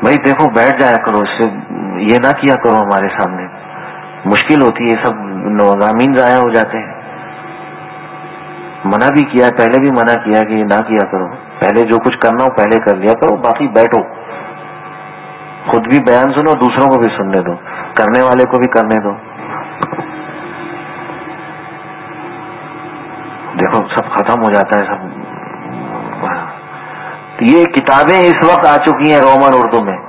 بھائی دیکھو بیٹھ جایا کرو، اس سے یہ نہ کیا کرو ہمارے سامنے، مشکل ہوتی ہے، سب مضامین ضائع ہو جاتے ہیں. منع بھی کیا، پہلے بھی منع کیا کہ یہ نہ کیا کرو، پہلے جو کچھ کرنا ہو پہلے کر لیا کرو، باقی بیٹھو، خود بھی بیان سنو، دوسروں کو بھی سننے دو، کرنے والے کو بھی کرنے دو. دیکھو سب ختم ہو جاتا ہے سب. یہ کتابیں اس وقت آ چکی ہیں رومن اردو میں.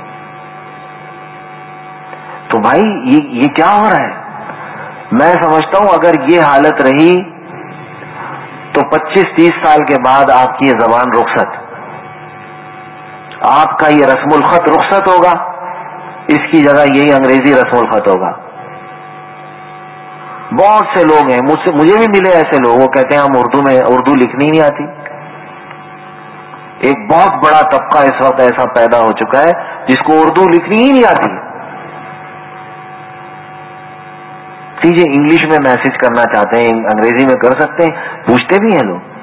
تو بھائی یہ کیا ہو رہا ہے؟ میں سمجھتا ہوں اگر یہ حالت رہی تو 25-30 سال کے بعد آپ کی یہ زبان رخصت، آپ کا یہ رسم الخط رخصت ہوگا، اس کی جگہ یہی انگریزی رسم الخط ہوگا. بہت سے لوگ ہیں، مجھے بھی ملے ایسے لوگ، وہ کہتے ہیں ہم اردو لکھنی نہیں آتی. ایک بہت بڑا طبقہ اس وقت ایسا پیدا ہو چکا ہے جس کو اردو لکھنی ہی نہیں آتی. کیجیے انگلش میں میسج کرنا چاہتے ہیں، انگریزی میں کر سکتے ہیں، پوچھتے بھی ہیں لوگ.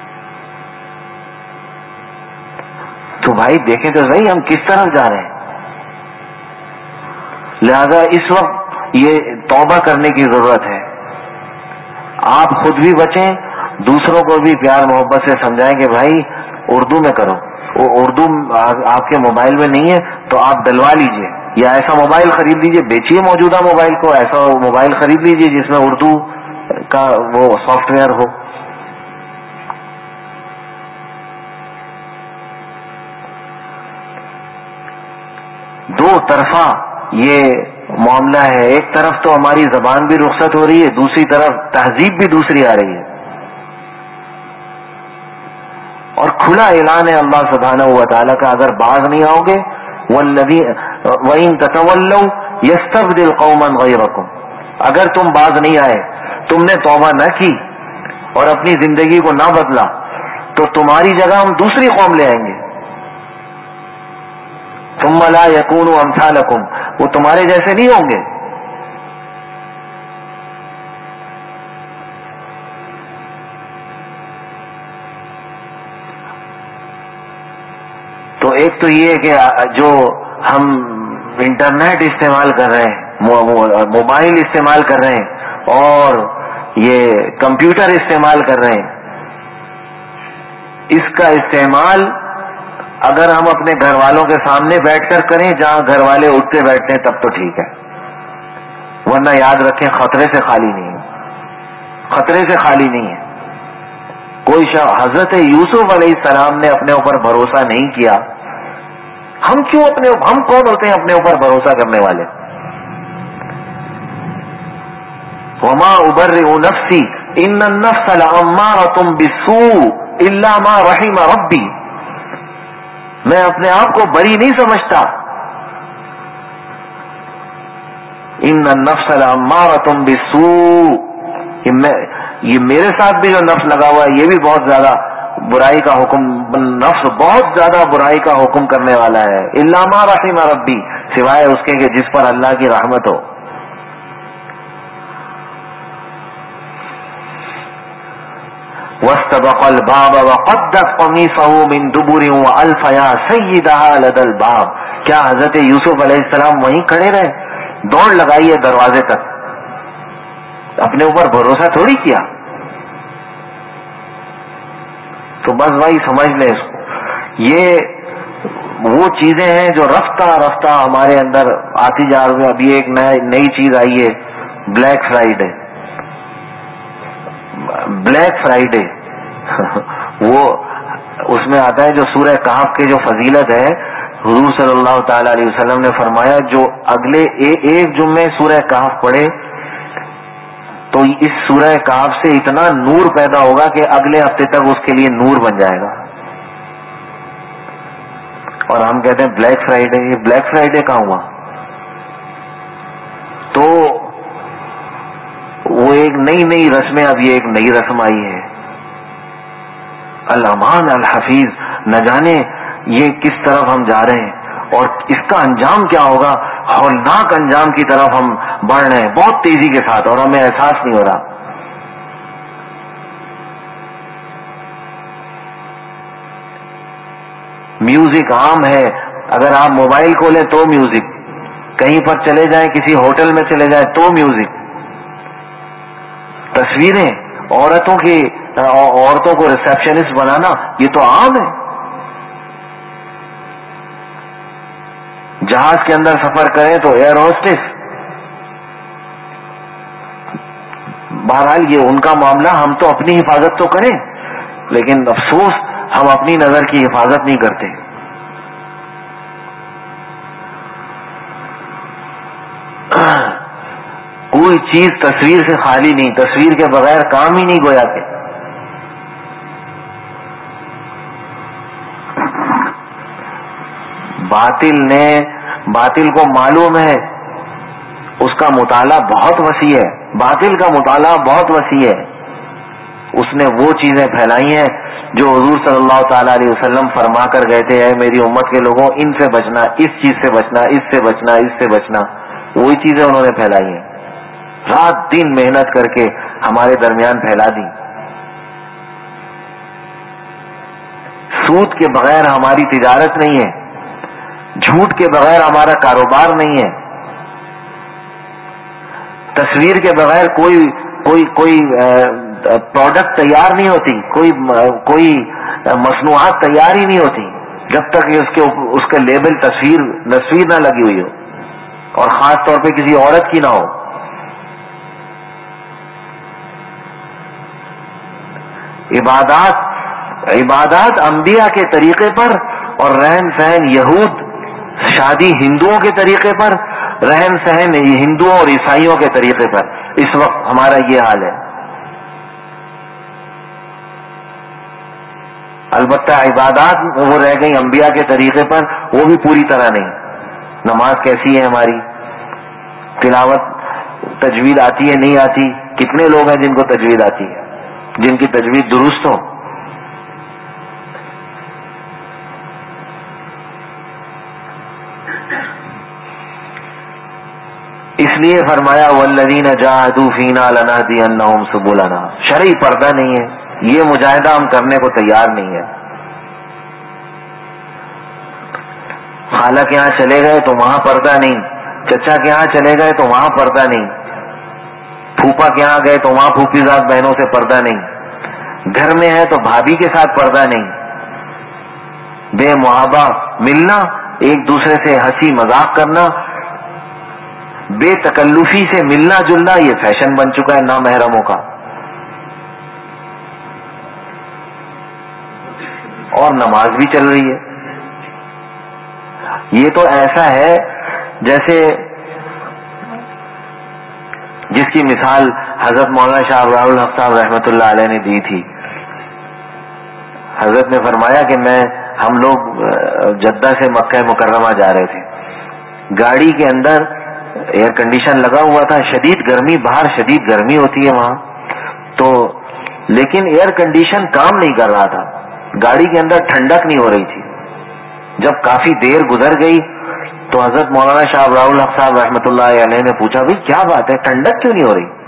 تو بھائی دیکھیں تو صحیح ہم کس طرف جا رہے ہیں. لہذا اس وقت یہ توبہ کرنے کی ضرورت ہے. آپ خود بھی بچیں، دوسروں کو بھی پیار محبت سے سمجھائیں کہ بھائی اردو میں کرو. اردو آپ کے موبائل میں نہیں ہے تو آپ ڈلوا لیجئے، یا ایسا موبائل خرید لیجئے، بیچیے موجودہ موبائل کو، ایسا موبائل خرید لیجئے جس میں اردو کا وہ سافٹ ویئر ہو. دو طرفہ یہ معاملہ ہے. ایک طرف تو ہماری زبان بھی رخصت ہو رہی ہے، دوسری طرف تہذیب بھی دوسری آ رہی ہے. اور کھلا اعلان ہے اللہ سبحانہ و تعالیٰ کا، اگر باز نہیں آؤ گے وَإِن تَتَوَلَّوْا يَسْتَبْدِلْ قَوْمًا غَيْرَكُمْ، اگر تم باز نہیں آئے، تم نے توبہ نہ کی اور اپنی زندگی کو نہ بدلا، تو تمہاری جگہ ہم دوسری قوم لے آئیں گے. ثُمَّ لَا يَكُونُوا أَمْثَالَكُمْ، وہ تمہارے جیسے نہیں ہوں گے. تو ایک تو یہ کہ جو ہم انٹرنیٹ استعمال کر رہے ہیں، موبائل استعمال کر رہے ہیں اور یہ کمپیوٹر استعمال کر رہے ہیں، اس کا استعمال اگر ہم اپنے گھر والوں کے سامنے بیٹھ کر کریں، جہاں گھر والے اٹھتے بیٹھتے ہیں تب تو ٹھیک ہے، ورنہ یاد رکھیں خطرے سے خالی نہیں ہے، خطرے سے خالی نہیں ہے. کوئی حضرت یوسف علیہ السلام نے اپنے اوپر بھروسہ نہیں کیا، ہم کون ہوتے ہیں اپنے اوپر بھروسہ کرنے والے؟ وما ابرئ نفسی ان النفس لامارۃ بالسوء الا ما رحم ربی، میں اپنے آپ کو بری نہیں سمجھتا. ان النفس لامارۃ بالسوء، یہ میرے ساتھ بھی جو نفس لگا ہوا ہے یہ بھی بہت زیادہ برائی کا حکم، نفس بہت زیادہ برائی کا حکم کرنے والا ہے. الا ما رحم ربی، سوائے اس کے کہ جس پر اللہ کی رحمت ہو. واستبق الباب وقدت قمیصه من دبر والف يا سیدها لدى الباب، کیا حضرت یوسف علیہ السلام وہیں کھڑے رہے؟ دوڑ لگائی ہے دروازے تک، اپنے اوپر بھروسہ تھوڑی کیا. تو بس بھائی سمجھ لیں اس کو، یہ وہ چیزیں ہیں جو رفتہ رفتہ ہمارے اندر آتی جا رہی ہیں. ابھی ایک نئی چیز آئی ہے، بلیک فرائیڈے. بلیک فرائیڈے وہ اس میں آتا ہے جو سورہ کہف کے جو فضیلت ہے، حضور صلی اللہ تعالی علیہ وسلم نے فرمایا جو اگلے ایک جمعے سورہ کہف پڑھے تو اس سورہ کہف سے اتنا نور پیدا ہوگا کہ اگلے ہفتے تک اس کے لیے نور بن جائے گا. اور ہم کہتے ہیں بلیک فرائیڈے، یہ بلیک فرائیڈے کہاں ہوا؟ تو وہ ایک نئی رسمیں، اب یہ ایک نئی رسم آئی ہے، الامان الحفیظ. نہ جانے یہ کس طرف ہم جا رہے ہیں اور اس کا انجام کیا ہوگا. ہولناک انجام کی طرف ہم بڑھ رہے ہیں بہت تیزی کے ساتھ اور ہمیں احساس نہیں ہو رہا. میوزک عام ہے، اگر آپ موبائل کھولیں تو میوزک، کہیں پر چلے جائیں کسی ہوٹل میں چلے جائیں تو میوزک. تصویریں عورتوں کو ریسپشنسٹ بنانا یہ تو عام ہے. جہاز کے اندر سفر کریں تو ایئر ہوسٹس. بہرحال یہ ان کا معاملہ، ہم تو اپنی حفاظت تو کریں، لیکن افسوس ہم اپنی نظر کی حفاظت نہیں کرتے. کوئی چیز تصویر سے خالی نہیں، تصویر کے بغیر کام ہی نہیں گویا کہ. باطل کو معلوم ہے اس کا مطالعہ بہت وسیع ہے، باطل کا مطالعہ بہت وسیع ہے. اس نے وہ چیزیں پھیلائی ہیں جو حضور صلی اللہ تعالی علیہ وسلم فرما کر گئے تھے، اے میری امت کے لوگوں ان سے بچنا، اس چیز سے بچنا، اس سے بچنا، اس سے بچنا. وہی چیزیں انہوں نے پھیلائی ہیں، رات دن محنت کر کے ہمارے درمیان پھیلا دی. سود کے بغیر ہماری تجارت نہیں ہے، جھوٹ کے بغیر ہمارا کاروبار نہیں ہے، تصویر کے بغیر کوئی پروڈکٹ تیار نہیں ہوتی، کوئی مصنوعات تیار ہی نہیں ہوتی جب تک کہ اس کے لیبل تصویر نہ لگی ہوئی ہو، اور خاص طور پہ کسی عورت کی نہ ہو. عبادات انبیاء کے طریقے پر، اور رہن سہن یہود شادی ہندوؤں کے طریقے پر، رہن سہن ہندوؤں اور عیسائیوں کے طریقے پر. اس وقت ہمارا یہ حال ہے. البتہ عبادات وہ رہ گئی انبیاء کے طریقے پر، وہ بھی پوری طرح نہیں. نماز کیسی ہے ہماری، تلاوت تجوید آتی ہے نہیں آتی؟ کتنے لوگ ہیں جن کو تجوید آتی ہے، جن کی تجوید درست ہو؟ اس لیے فرمایا والذین جاہدوا فینا لنہدینہم سبلنا. شرعی پردہ نہیں ہے، یہ مجاہدہ ہم کرنے کو تیار نہیں ہے. خالہ کے یہاں چلے گئے تو وہاں پردہ نہیں، چچا کے یہاں چلے گئے تو وہاں پردہ نہیں، پھوپا کے یہاں گئے تو وہاں پھوپھی زاد بہنوں سے پردہ نہیں، گھر میں ہے تو بھابھی کے ساتھ پردہ نہیں. بے محابہ ملنا، ایک دوسرے سے ہنسی مذاق کرنا، بے تکلفی سے ملنا جلنا، یہ فیشن بن چکا ہے نامحرموں کا. اور نماز بھی چل رہی ہے. یہ تو ایسا ہے جیسے جس کی مثال حضرت مولانا شاہ ابرار الحق صاحب رحمۃ اللہ علیہ نے دی تھی. حضرت نے فرمایا کہ ہم لوگ جدہ سے مکہ مکرمہ جا رہے تھے، گاڑی کے اندر ایئر کنڈیشن لگا ہوا تھا، شدید گرمی، باہر شدید گرمی ہوتی ہے وہاں تو، لیکن ایئر کنڈیشن کام نہیں کر رہا تھا، گاڑی کے اندر ٹھنڈک نہیں ہو رہی تھی. جب کافی دیر گزر گئی تو حضرت مولانا شاہ ابرار الحق صاحب رحمۃ اللہ علیہ نے پوچھا بھائی کیا بات ہے، ٹھنڈک کیوں نہیں ہو رہی؟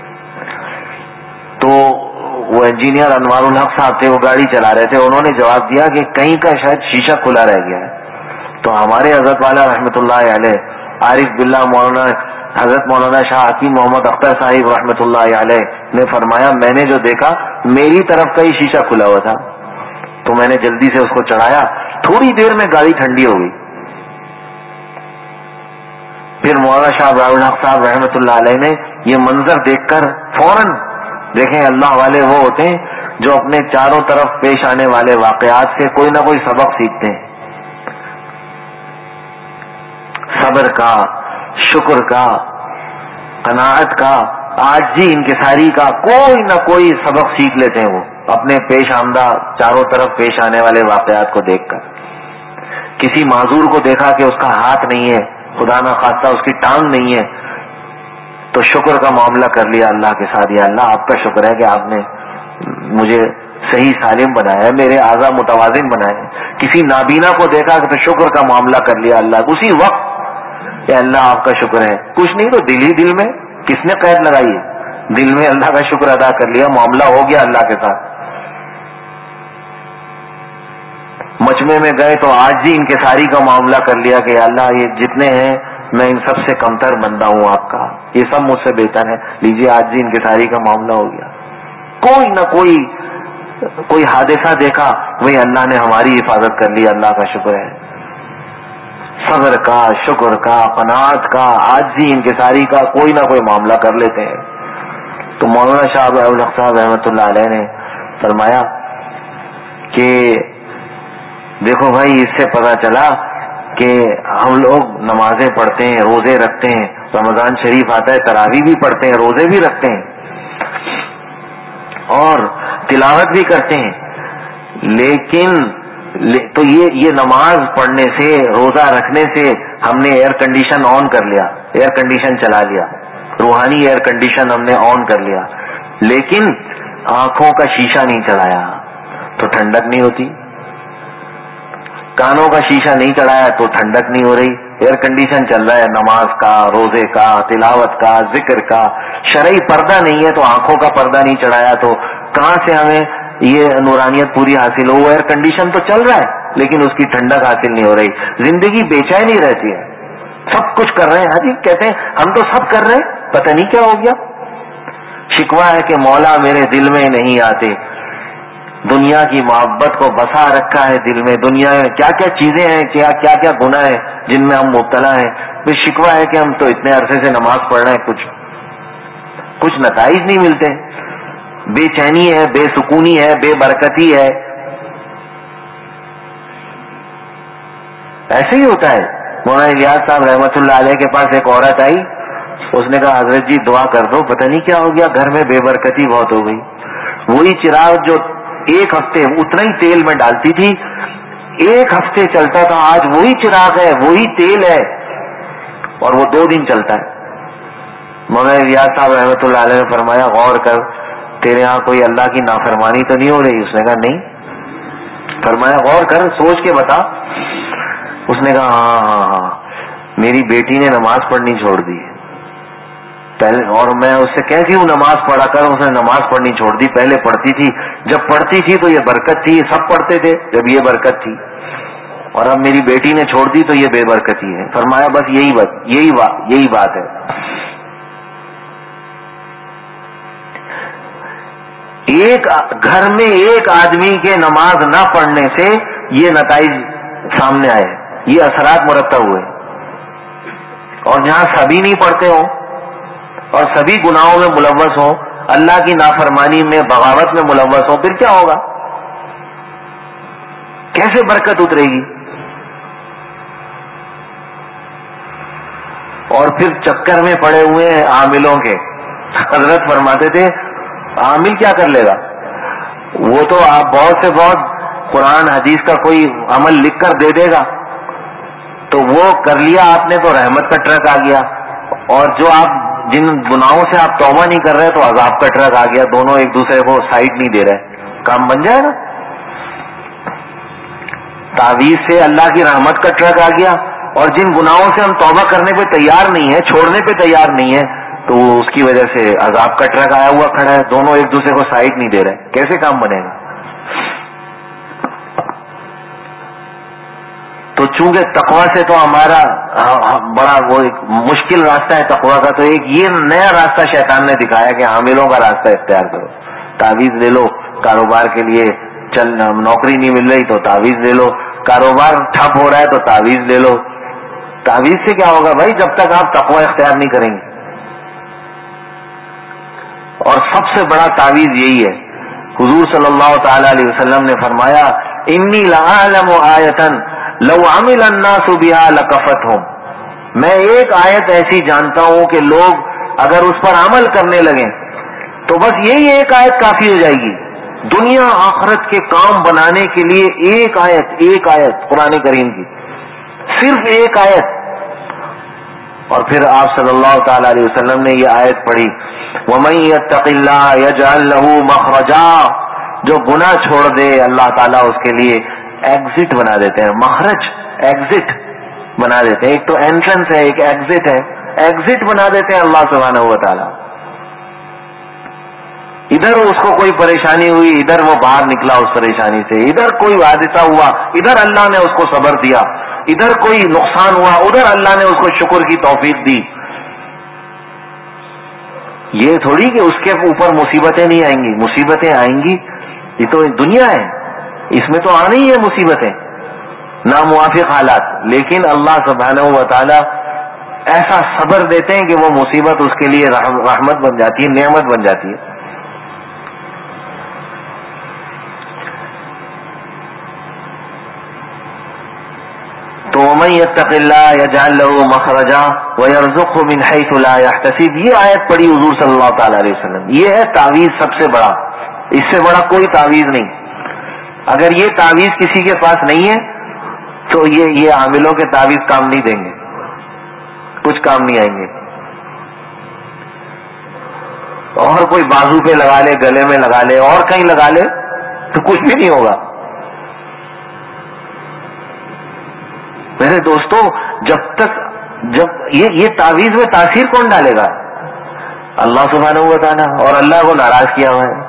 تو وہ انجینئر انوار الحق صاحب تھے، وہ گاڑی چلا رہے تھے، انہوں نے جواب دیا کہ کہیں کا شاید شیشہ کھلا رہ گیا ہے. تو ہمارے حضرت والا رحمۃ اللہ علیہ عارف باللہ مولانا حضرت مولانا شاہ حکیم محمد اختر صاحب رحمۃ اللہ علیہ نے فرمایا میں نے جو دیکھا میری طرف کا ہی شیشہ کھلا ہوا تھا، تو میں نے جلدی سے اس کو چڑھایا، تھوڑی دیر میں گاڑی ٹھنڈی ہو گئی. پھر مولانا شاہ ابرار الحق صاحب رحمۃ اللہ علیہ نے یہ منظر دیکھ کر فوراً، دیکھیں اللہ والے وہ ہوتے ہیں جو اپنے چاروں طرف پیش آنے والے واقعات سے کوئی نہ کوئی سبق سیکھتے ہیں. صبر کا، شکر کا، قناعت کا، عاجزی انکساری کا کوئی نہ کوئی سبق سیکھ لیتے ہیں وہ اپنے پیش آمدہ چاروں طرف پیش آنے والے واقعات کو دیکھ کر. کسی معذور کو دیکھا کہ اس کا ہاتھ نہیں ہے، خدا نہ خواستہ اس کی ٹانگ نہیں ہے، تو شکر کا معاملہ کر لیا اللہ کے ساتھ، یا اللہ آپ کا شکر ہے کہ آپ نے مجھے صحیح سالم بنایا ہے، میرے اعضاء متوازن بنائے. کسی نابینا کو دیکھا تو شکر کا معاملہ کر لیا اللہ اسی وقت کہ اللہ آپ کا شکر ہے. کچھ نہیں تو دل ہی دل میں کس نے قید لگائی ہے، دل میں اللہ کا شکر ادا کر لیا، معاملہ ہو گیا اللہ کے ساتھ. مجمع میں گئے تو آج ہی انکساری کا معاملہ کر لیا کہ اللہ یہ جتنے ہیں میں ان سب سے کمتر بندہ ہوں آپ کا، یہ سب مجھ سے بہتر ہے، لیجیے آج ہی انکساری کا معاملہ ہو گیا. کوئی نہ کوئی حادثہ دیکھا، وہی اللہ نے ہماری حفاظت کر لی، اللہ کا شکر ہے. صبر کا، شکر کا، قناعت کا، عاجزی انکساری کا کوئی نہ کوئی معاملہ کر لیتے ہیں. تو مولانا شاہ الحق صاحب رحمۃ اللہ علیہ نے فرمایا کہ دیکھو بھائی، اس سے پتہ چلا کہ ہم لوگ نمازیں پڑھتے ہیں، روزے رکھتے ہیں، رمضان شریف آتا ہے تراویح بھی پڑھتے ہیں، روزے بھی رکھتے ہیں اور تلاوت بھی کرتے ہیں، لیکن تو یہ نماز پڑھنے سے، روزہ رکھنے سے ہم نے ایئر کنڈیشن آن کر لیا، ایئر کنڈیشن چلا لیا، روحانی ایئر کنڈیشن ہم نے آن کر لیا، لیکن آنکھوں کا شیشہ نہیں چڑھایا تو ٹھنڈک نہیں ہوتی، کانوں کا شیشہ نہیں چڑھایا تو ٹھنڈک نہیں ہو رہی. ایئر کنڈیشن چل رہا ہے نماز کا، روزے کا، تلاوت کا، ذکر کا، شرعی پردہ نہیں ہے تو آنکھوں کا پردہ نہیں چڑھایا تو کہاں سے ہمیں یہ نورانیت پوری حاصل ہو؟ ایئر کنڈیشن تو چل رہا ہے لیکن اس کی ٹھنڈک حاصل نہیں ہو رہی. زندگی بے چینی رہتی ہے، سب کچھ کر رہے ہیں، ہاں جی کہتے ہیں ہم تو سب کر رہے ہیں، پتہ نہیں کیا ہو گیا. شکوہ ہے کہ مولا میرے دل میں نہیں آتے، دنیا کی محبت کو بسا رکھا ہے دل میں، دنیا میں کیا کیا چیزیں ہیں، کیا کیا گناہ ہیں جن میں ہم مبتلا ہیں. پھر شکوہ ہے کہ ہم تو اتنے عرصے سے نماز پڑھ رہے ہیں، کچھ نتائج نہیں ملتے، بے چینی ہے، بے سکونی ہے، بے برکتی ہے. ایسے ہی ہوتا ہے. مولانا الیاس صاحب رحمۃ اللہ علیہ کے پاس ایک عورت آئی، اس نے کہا حضرت جی دعا کر دو، پتہ نہیں کیا ہو گیا، گھر میں بے برکتی بہت ہو گئی. وہی چراغ جو ایک ہفتے اتنا ہی تیل میں ڈالتی تھی، ایک ہفتے چلتا تھا، آج وہی چراغ ہے، وہی تیل ہے اور وہ 2 دن چلتا ہے. مولانا الیاس صاحب رحمۃ اللہ علیہ نے فرمایا غور کر، تیرے یہاں کوئی اللہ کی نافرمانی تو نہیں ہو رہی؟ اس نے کہا نہیں. فرمایا غور کر، سوچ کے بتا. اس نے کہا ہاں میری بیٹی نے نماز پڑھنی چھوڑ دی پہلے، اور میں اس سے کہتی ہوں نماز پڑھا کر، اس نے نماز پڑھنی چھوڑ دی. پہلے پڑھتی تھی، جب پڑھتی تھی تو یہ برکت تھی، سب پڑھتے تھے جب یہ برکت تھی، اور اب میری بیٹی نے چھوڑ دی تو یہ بے برکتی ہے. فرمایا بس یہی بات ہے. ایک گھر میں ایک آدمی کے نماز نہ پڑھنے سے یہ نتائج سامنے آئے، یہ اثرات مرتب ہوئے. اور جہاں سبھی نہیں پڑھتے ہوں اور سبھی گناہوں میں ملوث ہوں، اللہ کی نافرمانی میں، بغاوت میں ملوث ہوں، پھر کیا ہوگا؟ کیسے برکت اترے گی؟ اور پھر چکر میں پڑے ہوئے ہیں عاملوں کے. حضرت فرماتے تھے عامل کیا کر لے گا؟ وہ تو آپ بہت سے بہت قرآن حدیث کا کوئی عمل لکھ کر دے دے گا، تو وہ کر لیا آپ نے تو رحمت کا ٹرک آ گیا، اور جو آپ جن گناہوں سے آپ توبہ نہیں کر رہے تو عذاب کا ٹرک آ گیا، دونوں ایک دوسرے کو سائڈ نہیں دے رہے، کام بن جائے گا. تعویذ سے اللہ کی رحمت کا ٹرک آ گیا، اور جن گناہوں سے ہم توبہ کرنے پہ تیار نہیں ہے، چھوڑنے پہ تیار نہیں ہے، تو اس کی وجہ سے عذاب کا ٹرک آیا ہوا کھڑا ہے، دونوں ایک دوسرے کو سائڈ نہیں دے رہے، کیسے کام بنے گا؟ تو چونکہ تقوی سے تو ہمارا بڑا وہ ایک مشکل راستہ ہے تقوی کا، تو ایک یہ نیا راستہ شیطان نے دکھایا کہ عاملوں کا راستہ اختیار کرو. تعویذ لے لو کاروبار کے لیے، نوکری نہیں مل رہی تو تعویذ لے لو، کاروبار ٹھپ ہو رہا ہے تو تعویذ لے لو. تعویذ سے کیا ہوگا بھائی جب تک آپ تقوی اختیار نہیں کریں گے؟ اور سب سے بڑا تعویذ یہی ہے. حضور صلی اللہ تعالی علیہ وسلم نے فرمایا انی لأعلم آیۃ لو عمل الناس بها لکفتہم، میں ایک آیت ایسی جانتا ہوں کہ لوگ اگر اس پر عمل کرنے لگیں تو بس یہی ایک آیت کافی ہو جائے گی دنیا آخرت کے کام بنانے کے لیے. ایک آیت قرآن کریم کی، صرف ایک آیت. اور پھر آپ صلی اللہ تعالی علیہ وسلم نے یہ آیت پڑھی وَمَن يَتَّقِ اللَّهَ يَجْعَل لَّهُ مَخْرَجًا، جو گناہ چھوڑ دے اللہ تعالیٰ اس کے لیے ایگزٹ بنا دیتے ہیں، مخرج ایگزٹ بنا دیتے ہیں. ایک تو انٹرنس ہے، ایک ایگزٹ ہے، ایگزٹ بنا دیتے ہیں اللہ سبحانہ و تعالیٰ. ادھر اس کو کوئی پریشانی ہوئی، ادھر وہ باہر نکلا اس پریشانی سے، ادھر کوئی حادثہ ہوا، ادھر اللہ نے اس کو صبر دیا، ادھر کوئی نقصان ہوا، ادھر اللہ نے اس کو شکر کی توفیق دی. یہ تھوڑی کہ اس کے اوپر مصیبتیں نہیں آئیں گی، مصیبتیں آئیں گی، یہ تو دنیا ہے، اس میں تو آنی ہی ہے مصیبتیں، ناموافق حالات. لیکن اللہ سبحانہ و تعالی ایسا صبر دیتے ہیں کہ وہ مصیبت اس کے لیے رحمت بن جاتی ہے، نعمت بن جاتی ہے. تو وَمَن يَتَّقِ اللَّهَ يَجْعَل لَّهُ مَخْرَجًا وَيَرْزُقْهُ مِنْ حَيْثُ لَا يَحْتَسِبُ. یہ آیت پڑھی حضور صلی اللہ تعالی علیہ وسلم. یہ ہے تعویذ سب سے بڑا، اس سے بڑا کوئی تعویذ نہیں. اگر یہ تعویذ کسی کے پاس نہیں ہے تو یہ عاملوں کے تعویذ کام نہیں دیں گے، کچھ کام نہیں آئیں گے. اور کوئی بازو پہ لگا لے، گلے میں لگا لے، اور کہیں لگا لے تو کچھ بھی نہیں ہوگا. میرے دوستو، جب یہ تعویذ میں تاثیر کون ڈالے گا؟ اللہ سبحانہ و تعالیٰ، اور اللہ کو ناراض کیا ہوا ہے.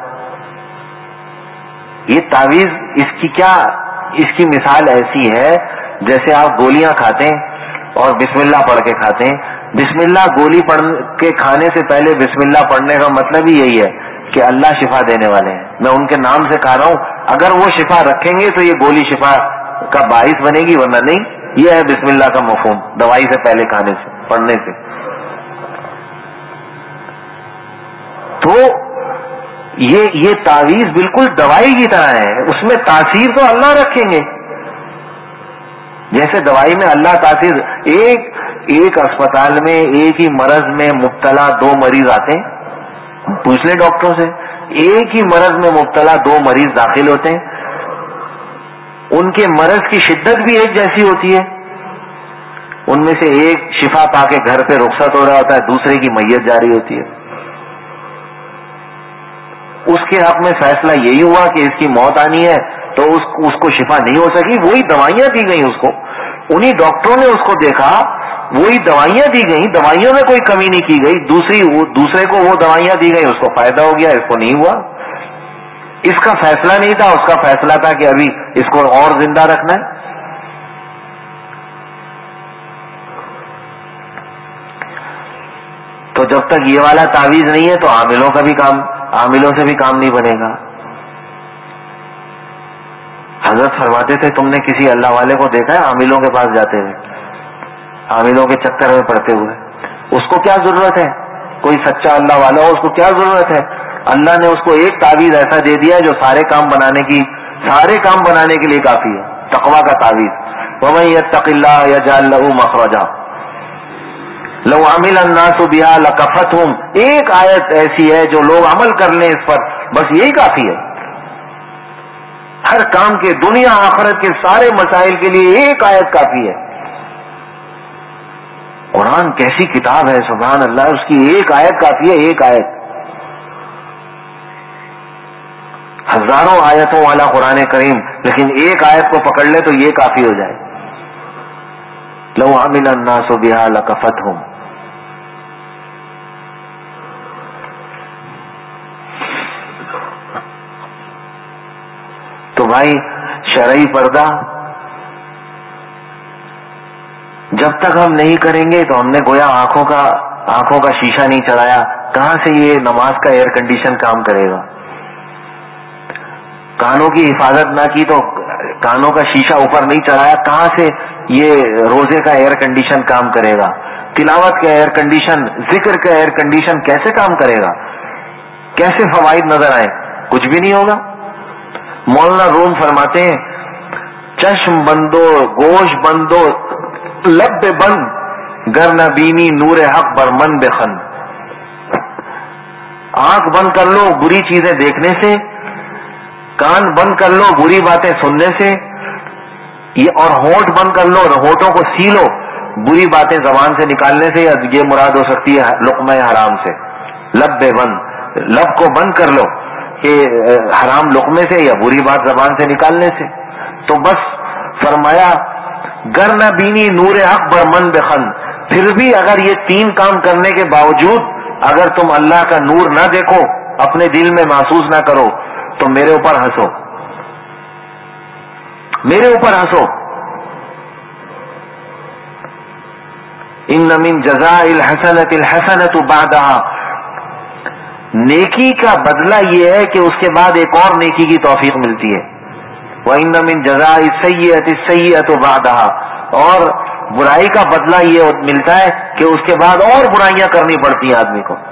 یہ تعویذ اس کی مثال ایسی ہے جیسے آپ گولیاں کھاتے ہیں اور بسم اللہ پڑھ کے کھاتے ہیں. بسم اللہ گولی پڑھ کے کھانے سے پہلے بسم اللہ پڑھنے کا مطلب ہی یہی ہے کہ اللہ شفا دینے والے ہیں، میں ان کے نام سے کھا رہا ہوں. اگر وہ شفا رکھیں گے تو یہ گولی شفا کا باعث بنے گی، ورنہ نہیں. یہ ہے بسم اللہ کا مفہوم دوائی سے پہلے کھانے سے، پڑھنے سے. تو یہ تعویذ بالکل دوائی کی طرح ہے، اس میں تاثیر تو اللہ رکھیں گے. جیسے دوائی میں اللہ تاثیر، ایک اسپتال میں ایک ہی مرض میں مبتلا 2 مریض آتے ہیں، پوچھ لیں ڈاکٹروں سے، ایک ہی مرض میں مبتلا 2 مریض داخل ہوتے ہیں، ان کے مرض کی شدت بھی ایک جیسی ہوتی ہے. ان میں سے ایک شفا پا کے گھر پہ رخصت ہو رہا ہوتا ہے، دوسرے کی میت جاری ہوتی ہے. اس کے حق میں فیصلہ یہی ہوا کہ اس کی موت آنی ہے، تو اس کو شفا نہیں ہو سکی. وہی دوائیاں دی گئی اس کو، انہی ڈاکٹروں نے اس کو دیکھا، وہی دوائیاں دی گئی، دوائیوں میں کوئی کمی نہیں کی گئی. دوسرے کو وہ دوائیاں دی گئی، اس کو فائدہ ہو گیا، اس کو نہیں ہوا. اس کا فیصلہ نہیں تھا، اس کا فیصلہ تھا کہ ابھی اس کو اور زندہ رکھنا ہے. تو جب تک یہ والا تعویذ نہیں ہے تو عاملوں سے بھی کام نہیں بنے گا. حضرت فرماتے تھے تم نے کسی اللہ والے کو دیکھا ہے عاملوں کے پاس جاتے ہوئے، عاملوں کے چکر میں پڑتے ہوئے؟ اس کو کیا ضرورت ہے؟ کوئی سچا اللہ والا ہو، اس کو کیا ضرورت ہے؟ اللہ نے اس کو ایک تعویذ ایسا دے دیا جو سارے کام بنانے کے لیے کافی ہے. تقویٰ کا تعویذ، وَمَن يَتَّقِ اللَّهَ يَجْعَل لَّهُ مَخْرَجًا لَوْ عَمِلَ النَّاسُ بِهَا لَكَفَتْهُمْ. ایک آیت ایسی ہے جو لوگ عمل کر لیں اس پر، بس یہی کافی ہے. ہر کام کے، دنیا آخرت کے سارے مسائل کے لیے ایک آیت کافی ہے. قرآن کیسی کتاب ہے، سبحان اللہ، اس کی ایک آیت کافی ہے. ایک آیت، ہزاروں آیتوں والا قرآن کریم، لیکن ایک آیت کو پکڑ لے تو یہ کافی ہو جائے. لو عمل الناس بها لكفتهم. تو بھائی شرعی پردہ جب تک ہم نہیں کریں گے تو ہم نے گویا آنکھوں کا شیشہ نہیں چڑھایا. کہاں سے یہ نماز کا ایئر کنڈیشن کام کرے گا؟ کانوں کی حفاظت نہ کی تو کانوں کا شیشہ اوپر نہیں چڑھایا، کہاں سے یہ روزے کا ایئر کنڈیشن کام کرے گا؟ تلاوت کا ایئر کنڈیشن، ذکر کا ایئر کنڈیشن کیسے کام کرے گا؟ کیسے فوائد نظر آئے؟ کچھ بھی نہیں ہوگا. مولانا روم فرماتے ہیں چشم بندو گوش بندو لب بند گر نہ بینی نور حق بر من بخن. آنکھ بند کر لو بری چیزیں دیکھنے سے، کان بند کر لو بری باتیں سننے سے، اور ہونٹ بند کر لو، ہونٹوں کو سی لو بری باتیں زبان سے نکالنے سے، یا یہ مراد ہو سکتی ہے لقمہ حرام سے. لب بند، لب کو بند کر لو کہ حرام لقمے سے یا بری بات زبان سے نکالنے سے. تو بس فرمایا گر نہ بینی نور حق بر من بخن. پھر بھی اگر یہ 3 کام کرنے کے باوجود اگر تم اللہ کا نور نہ دیکھو اپنے دل میں محسوس نہ کرو تو میرے اوپر ہنسو، میرے اوپر ہنسو. ان من جزاء الحسنۃ الحسنۃ بعدها، نیکی کا بدلہ یہ ہے کہ اس کے بعد ایک اور نیکی کی توفیق ملتی ہے. وان من جزاء السیئۃ السیئۃ بعدها، اور برائی کا بدلہ یہ ملتا ہے کہ اس کے بعد اور برائیاں کرنی پڑتی ہیں آدمی کو.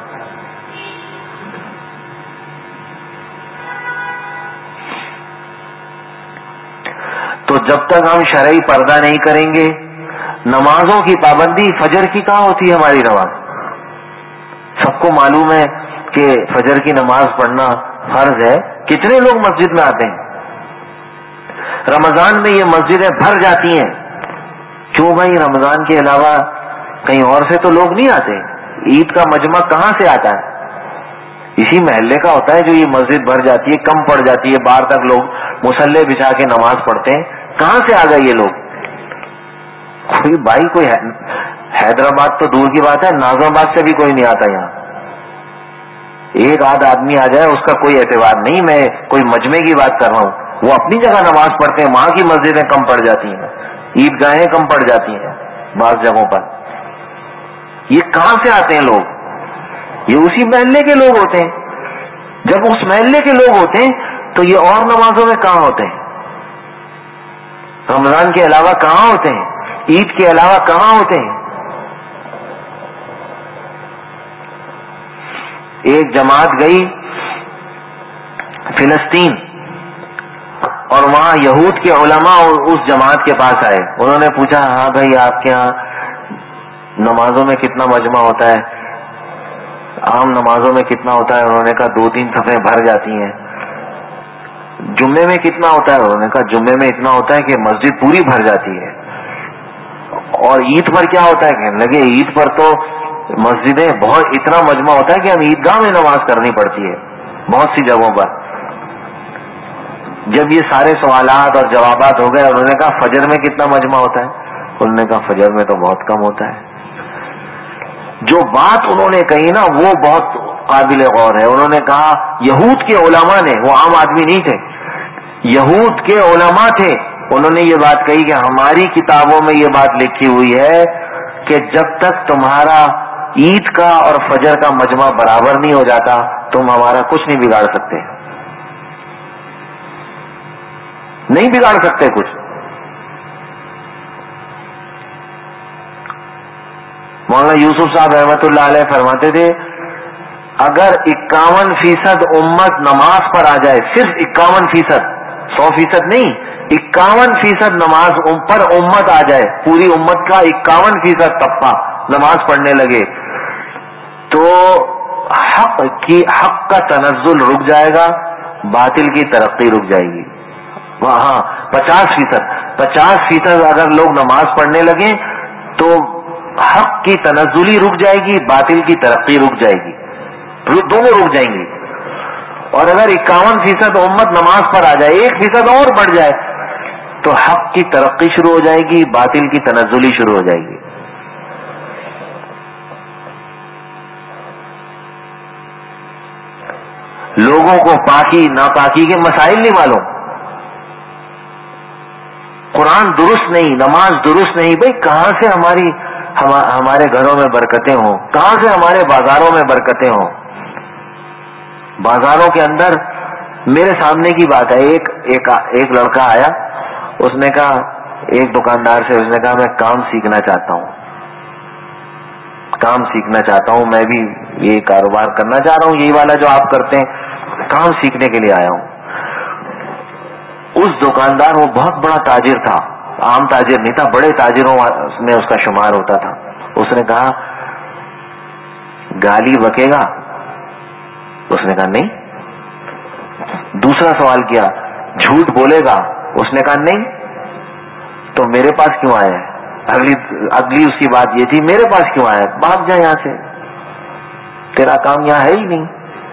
تو جب تک ہم شرعی پردہ نہیں کریں گے، نمازوں کی پابندی، فجر کی کہاں ہوتی ہے ہماری نماز؟ سب کو معلوم ہے کہ فجر کی نماز پڑھنا فرض ہے. کتنے لوگ مسجد میں آتے ہیں؟ رمضان میں یہ مسجدیں بھر جاتی ہیں. کیوں بھائی؟ رمضان کے علاوہ کہیں اور سے تو لوگ نہیں آتے. عید کا مجمع کہاں سے آتا ہے؟ اسی محلے کا ہوتا ہے جو یہ مسجد بھر جاتی ہے، کم پڑ جاتی ہے، باہر تک لوگ مصلے بچھا کے نماز پڑھتے ہیں. کہاں سے آ گئے یہ لوگ؟ کوئی بھائی، کوئی حیدرآباد تو دور کی بات ہے، نازم آباد سے بھی کوئی نہیں آتا یہاں. ایک آدھ آدمی آ جائے اس کا کوئی اعتبار نہیں. میں کوئی مجمع کی بات کر رہا ہوں. وہ اپنی جگہ نماز پڑھتے ہیں، وہاں کی مسجدیں کم پڑ جاتی ہیں، عیدگاہیں کم پڑ جاتی ہیں بعض جگہوں پر. یہ کہاں سے آتے ہیں لوگ؟ یہ اسی محلے کے لوگ ہوتے ہیں. جب اس محلے کے لوگ ہوتے ہیں تو یہ اور نمازوں میں کہاں ہوتے ہیں؟ رمضان کے علاوہ کہاں ہوتے ہیں؟ عید کے علاوہ کہاں ہوتے ہیں؟ ایک جماعت گئی فلسطین، اور وہاں یہود کے علماء اس جماعت کے پاس آئے. انہوں نے پوچھا، ہاں بھائی آپ کے ہاں نمازوں میں کتنا مجمع ہوتا ہے؟ عام نمازوں میں کتنا ہوتا ہے؟ انہوں نے کہا 2-3 صفیں بھر جاتی ہیں. جمعے میں کتنا ہوتا ہے؟ انہوں نے کہا جمعے میں اتنا ہوتا ہے کہ مسجد پوری بھر جاتی ہے. اور عید پر کیا ہوتا ہے؟ کہنے لگے عید پر تو مسجدیں بہت، اتنا مجمع ہوتا ہے کہ ہم عیدگاہ میں نماز کرنی پڑتی ہے بہت سی جگہوں پر. جب یہ سارے سوالات اور جوابات ہو گئے، انہوں نے کہا فجر میں کتنا مجمع ہوتا ہے؟ انہوں نے کہا فجر میں تو بہت کم ہوتا ہے. جو بات انہوں نے کہی نا وہ بہت قابل غور ہے. انہوں نے کہا یہود کے علماء نے، وہ عام آدمی نہیں تھے، یہود کے علماء تھے، انہوں نے یہ بات کہی کہ ہماری کتابوں میں یہ بات لکھی ہوئی ہے کہ جب تک تمہارا عید کا اور فجر کا مجمع برابر نہیں ہو جاتا تم ہمارا کچھ نہیں بگاڑ سکتے، نہیں بگاڑ سکتے کچھ. مولانا یوسف صاحب رحمۃ اللہ علیہ فرماتے تھے اگر 51% امت نماز پر آ جائے، صرف 51%، 100% نہیں، 51% نماز پر امت آ جائے، پوری امت کا 51% طبقہ نماز پڑھنے لگے تو حق کا تنزل رک جائے گا، باطل کی ترقی رک جائے گی. ہاں 50% اگر لوگ نماز پڑھنے لگیں تو حق کی تنزلی رک جائے گی، باطل کی ترقی رک جائے گی، دونوں رک جائیں گی. اور اگر 51% امت نماز پر آ جائے، 1% اور بڑھ جائے تو حق کی ترقی شروع ہو جائے گی، باطل کی تنزلی شروع ہو جائے گی. لوگوں کو پاکی ناپاکی کے مسائل نہیں معلوم، قرآن درست نہیں، نماز درست نہیں. بھئی کہاں سے ہمارے گھروں میں برکتیں ہوں؟ کہاں سے ہمارے بازاروں میں برکتیں ہوں؟ بازاروں کے اندر میرے سامنے کی بات ہے، ایک لڑکا آیا، اس نے کہا ایک دکاندار سے، اس نے کہا میں کام سیکھنا چاہتا ہوں، کام سیکھنا چاہتا ہوں، میں بھی یہ کاروبار کرنا چاہ رہا ہوں، یہی والا جو آپ کرتے ہیں، کام سیکھنے کے لیے آیا ہوں. اس دکاندار، وہ بہت بڑا تاجر تھا، عام تاجر نہیں تھا، بڑے تاجروں میں اس کا شمار ہوتا تھا. اس نے کہا گالی بکے گا؟ اس نے کہا نہیں. دوسرا سوال کیا جھوٹ بولے گا؟ اس نے کہا نہیں. تو میرے پاس کیوں آیا ہے؟ اگلی اس کی بات یہ تھی میرے پاس کیوں آیا ہے؟ بھاگ جا یہاں سے، تیرا کام یہاں ہے ہی نہیں.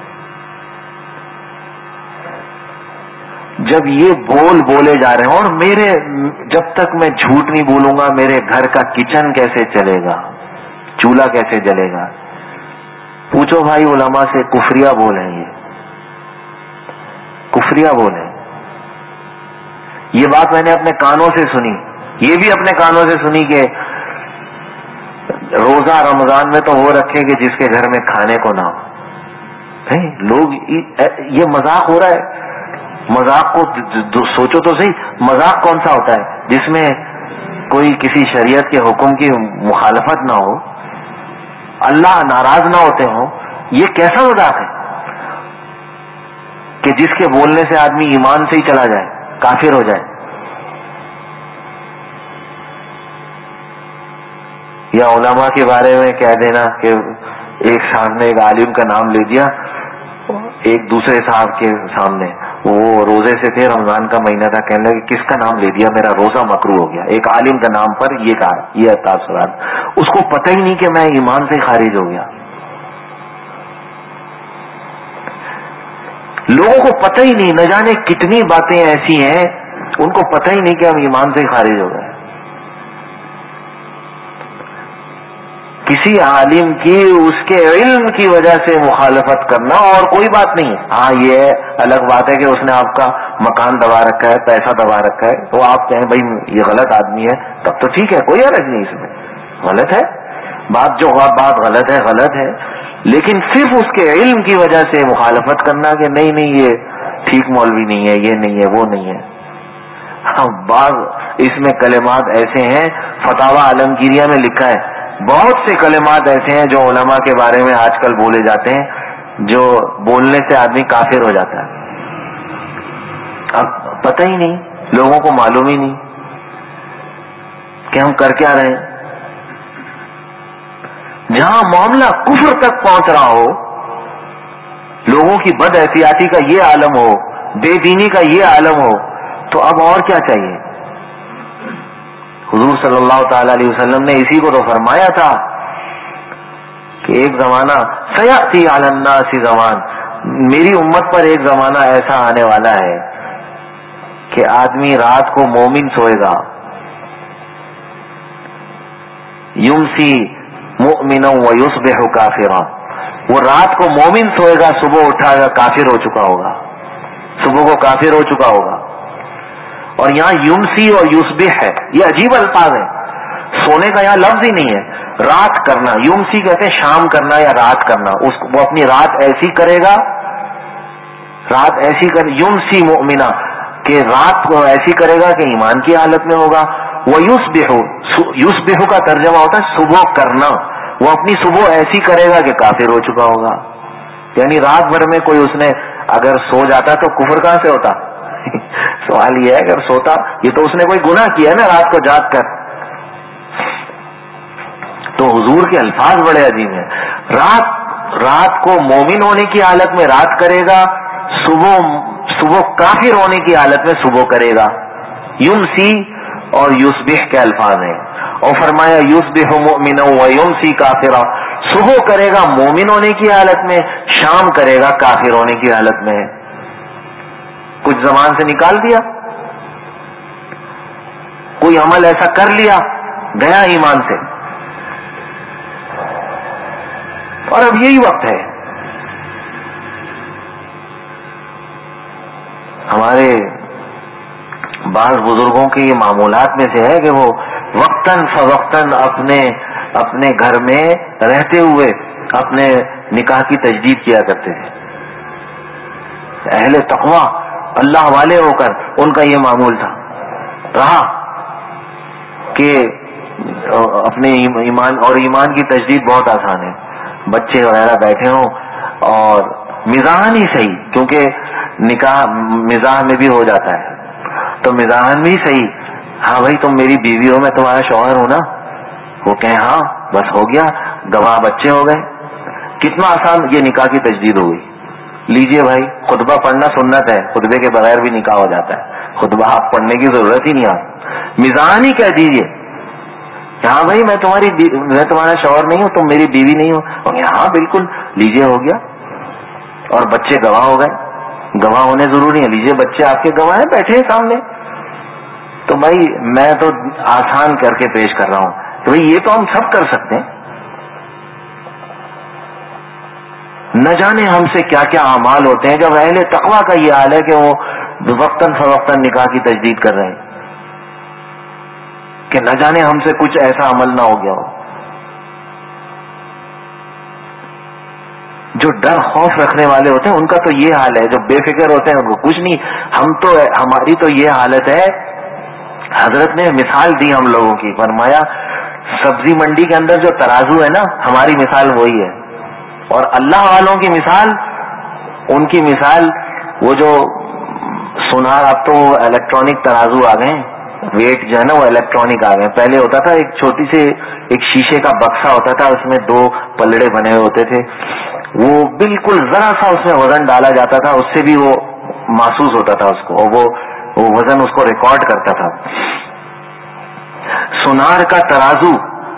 جب یہ بولے جا رہے ہیں، اور جب تک میں جھوٹ نہیں بولوں گا میرے گھر کا کچن کیسے چلے گا، چولہا کیسے جلے گا؟ پوچھو بھائی علماء سے، کفریہ بول ہیں یہ. کفریہ بولے. یہ بات میں نے اپنے کانوں سے سنی. یہ بھی اپنے کانوں سے سنی کہ روزہ رمضان میں تو وہ رکھے کہ جس کے گھر میں کھانے کو نہ ہو. لوگ یہ مذاق ہو رہا ہے. مذاق کو سوچو تو صحیح, مذاق کون سا ہوتا ہے جس میں کوئی کسی شریعت کے حکم کی مخالفت نہ ہو, اللہ ناراض نہ ہوتے ہوں. یہ کیسا مذاق ہے کہ جس کے بولنے سے آدمی ایمان سے ہی چلا جائے, کافر ہو جائے. یا علماء کے بارے میں کہہ دینا کہ ایک صاحب نے ایک عالم کا نام لے دیا ایک دوسرے صاحب کے سامنے, وہ روزے سے تھے, رمضان کا مہینہ تھا, کہنے لگے کس کا نام لے دیا, میرا روزہ مکروہ ہو گیا. ایک عالم کا نام پر یہ کہا, یہ تاثرات. اس کو پتہ ہی نہیں کہ میں ایمان سے خارج ہو گیا. لوگوں کو پتہ ہی نہیں, نہ جانے کتنی باتیں ایسی ہیں ان کو پتہ ہی نہیں کہ ہم ایمان سے خارج ہو گئے. کسی عالم کی اس کے علم کی وجہ سے مخالفت کرنا اور کوئی بات نہیں. ہاں یہ الگ بات ہے کہ اس نے آپ کا مکان دبا رکھا ہے, پیسہ دبا رکھا ہے, تو آپ کہیں بھائی یہ غلط آدمی ہے, تب تو ٹھیک ہے, کوئی حرج نہیں اس میں. غلط ہے بات, جو بات غلط ہے غلط ہے, لیکن صرف اس کے علم کی وجہ سے مخالفت کرنا کہ نہیں یہ ٹھیک مولوی نہیں ہے, یہ نہیں ہے, وہ نہیں ہے. بعض اس میں کلمات ایسے ہیں, فتاوی عالمگیریہ میں لکھا ہے, بہت سے کلمات ایسے ہیں جو علماء کے بارے میں آج کل بولے جاتے ہیں, جو بولنے سے آدمی کافر ہو جاتا ہے. اب پتہ ہی نہیں, لوگوں کو معلوم ہی نہیں کہ ہم کر کیا رہے ہیں. جہاں معاملہ کفر تک پہنچ رہا ہو, لوگوں کی بد احتیاطی کا یہ عالم ہو, بے دینی کا یہ عالم ہو, تو اب اور کیا چاہیے. حضور صلی اللہ تعالی علیہ وسلم نے اسی کو تو فرمایا تھا کہ ایک زمانہ سیأتی علی الناس زمان, میری امت پر ایک زمانہ ایسا آنے والا ہے کہ آدمی رات کو مومن سوئے گا, یمسی مؤمنا ویصبح کافرا, وہ رات کو مومن سوئے گا, صبح اٹھا گا کافر ہو چکا ہوگا, صبح کو کافر ہو چکا ہوگا. اور یہاں یمسی اور یصبح ہے, یہ عجیب الفاظ ہیں. سونے کا یہاں لفظ ہی نہیں ہے. رات کرنا, یمسی کہتے ہیں شام کرنا یا رات کرنا, وہ اپنی رات ایسی کرے گا, رات ایسی کر, یمسی مؤمنا کہ رات کو ایسی کرے گا کہ ایمان کی حالت میں ہوگا. ویصبح, یصبح کا ترجمہ ہوتا ہے صبح کرنا, وہ اپنی صبح ایسی کرے گا کہ کافر ہو چکا ہوگا. یعنی رات بھر میں کوئی اس نے اگر سو جاتا تو کفر کہاں سے ہوتا. سوال یہ ہے اگر سوتا, یہ تو اس نے کوئی گناہ کیا ہے نا رات کو جاگ کر. تو حضور کے الفاظ بڑے عجیب ہیں. رات کو مومن ہونے کی حالت میں رات کرے گا, صبح کافر ہونے کی حالت میں صبح کرے گا. یمسی اور یصبح کے الفاظ ہیں. اور فرمایا یصبح مؤمنا ویمسی کافرا, صبح کرے گا مومن ہونے کی حالت میں, شام کرے گا کافر ہونے کی حالت میں. کچھ زبان سے نکال دیا, کوئی عمل ایسا کر لیا, گیا ایمان سے. اور اب یہی وقت ہے. ہمارے بعض بزرگوں کے یہ معمولات میں سے ہے کہ وہ وقتاً فوقتاً اپنے گھر میں رہتے ہوئے اپنے نکاح کی تجدید کیا کرتے تھے. اہل تقوی اللہ والے ہو کر ان کا یہ معمول تھا رہا کہ اپنے ایمان کی تجدید بہت آسان ہے. بچے وغیرہ بیٹھے ہوں اور مزاحن ہی صحیح, کیونکہ نکاح مزاح میں بھی ہو جاتا ہے, تو مزاحن بھی صحیح, ہاں بھائی تم میری بیوی ہو, میں تمہارا شوہر ہوں نا, وہ کہیں ہاں بس ہو گیا, گواہ بچے ہو گئے. کتنا آسان یہ نکاح کی تجدید ہو گئی. لیجئے بھائی, خطبہ پڑھنا سنت ہے, خطبے کے بغیر بھی نکاح ہو جاتا ہے, خطبہ آپ پڑھنے کی ضرورت ہی نہیں آتی. مزاحن ہی کہہ دیجیے, ہاں بھائی میں تمہارا شوہر نہیں ہوں, تم میری بیوی نہیں ہو, اور ہاں بالکل, لیجئے ہو گیا. اور بچے گواہ ہو گئے. گواہ ہونے ضروری ہیں, لیجئے بچے آپ کے گواہ ہیں, بیٹھے ہیں سامنے. تو بھائی میں تو آسان کر کے پیش کر رہا ہوں, تو بھائی یہ تو ہم سب کر سکتے ہیں. نہ جانے ہم سے کیا کیا اعمال ہوتے ہیں. جب اہل تقویٰ کا یہ حال ہے کہ وہ وقتاً فوقتاً نکاح کی تجدید کر رہے ہیں کہ نہ جانے ہم سے کچھ ایسا عمل نہ ہو گیا ہو. جو ڈر خوف رکھنے والے ہوتے ہیں ان کا تو یہ حال ہے, جو بے فکر ہوتے ہیں ان کو کچھ نہیں. ہماری تو یہ حالت ہے. حضرت نے مثال دی ہم لوگوں کی, فرمایا سبزی منڈی کے اندر جو ترازو ہے نا, ہماری مثال وہی ہے. اور اللہ والوں کی مثال, ان کی مثال وہ جو سنار, اب تو الیکٹرانک ترازو آ گئے, ویٹ جو ہے نا وہ الیکٹرانک آ گئے. پہلے ہوتا تھا ایک چھوٹی سی ایک شیشے کا بکسا ہوتا تھا, اس میں 2 پلڑے بنے ہوئے ہوتے تھے, وہ بالکل ذرا سا اس میں وزن ڈالا جاتا تھا, اس سے بھی وہ محسوس ہوتا تھا اس کو, اور وہ وزن اس کو ریکارڈ کرتا تھا. سنار کا ترازو